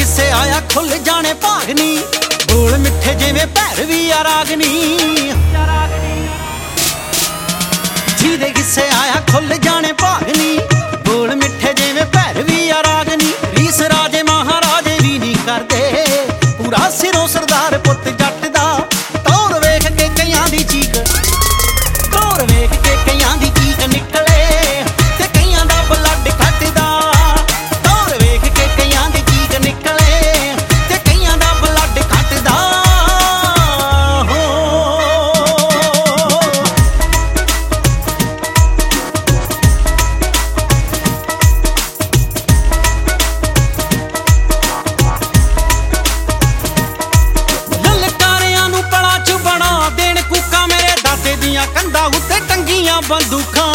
किसे आया खुल जाने भागनी, बोल मिठे जिवें भैरवी आ रागनी। जिहदे किसे आया खुल जाने भागनी, बोल मिठे जिवें भैरवी आ रागनी। रीस राजे महाराजे भी नहीं करदे, पूरा सिरों सरदार पुत जट दा। तौर वेख के कईयां दी चीक, तौर वेख के कईयां दी चीक निकले, ते कईयां दा ब्लड घटदा। तौर वेख के कईयां दी चीक निकले, ते कईयां दा ब्लड घटदा। ललकारियां नूं पड़ा च बना देण कूका, मेरे दादे दियां कंधां उत्ते टंगियां बंदूकां।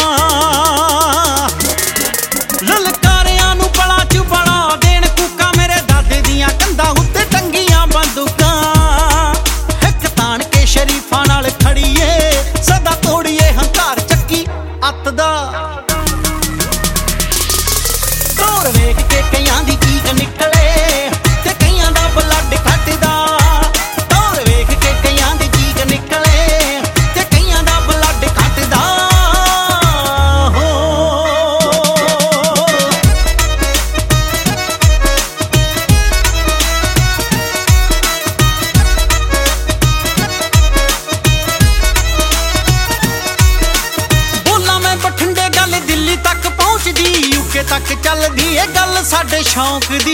ललकारियां नूं पड़ा च बना देण कूका, मेरे दादे दियां कंधां उत्ते टंगियां बंदूकां। हिक ताण के शरीफां नाल खड़ीए, सदा तोड़ीए हंकार चक्की अत दा। तौर वेख के कईयां दी चीक निकले, ते कईयां दा ब्लड घटदा। तौर वेख के कईयां दी चीक निकले, ते कईयां दा ब्लड घटदा। बोला मैं बठिंडे गल दिल्ली तक पहुंचदी, यूके तक चलदी ए गल साडे शौक दी।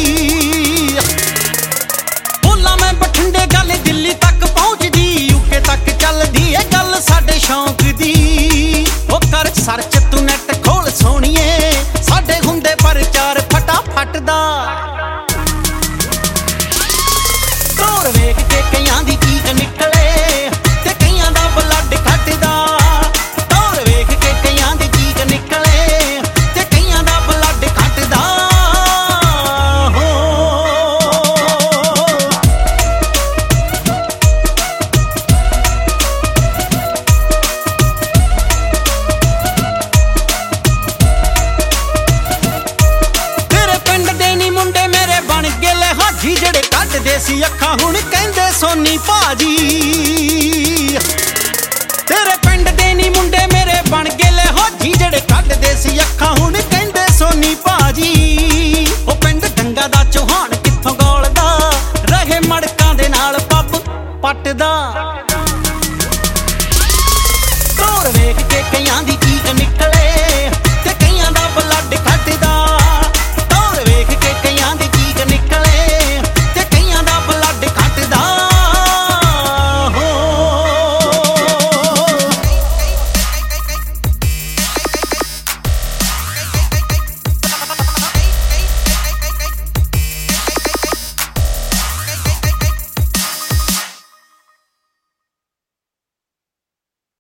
बोला मैं बठिंडे गल दिल्ली तक पहुंचदी, यूके तक चलदी ए गल साडे शौक दी। ओ कर सर्च तू नैट खोल सोहणीए, साडे हुंदे प्रचार फटाफट दा। तौर वेख के कईयां दी चीक निकले, ते कईयां दा ब्लड घटदा। तौर वेख के कईयां दी चीक निकले, ते कईयां दा ब्लड घटदा। तेरे पिंड दे नी मुंडे मेरे बन गए लिहाजी, जेड़े कड्डदे सी अखां हुण कहंदे सोनी भाजी। तेरे पिंड दे नी मुंडे मेरे बन गए लिहाजी, जेड़े कड्डदे सी अखां हुण कहंदे सोनी भाजी। ओ पिंड डंगा दा चौहान कित्थों गौलदा, रहे मड़कां दे नाल पੱਬ पटदा। तौर वेख के कईयां दी चीक निकले,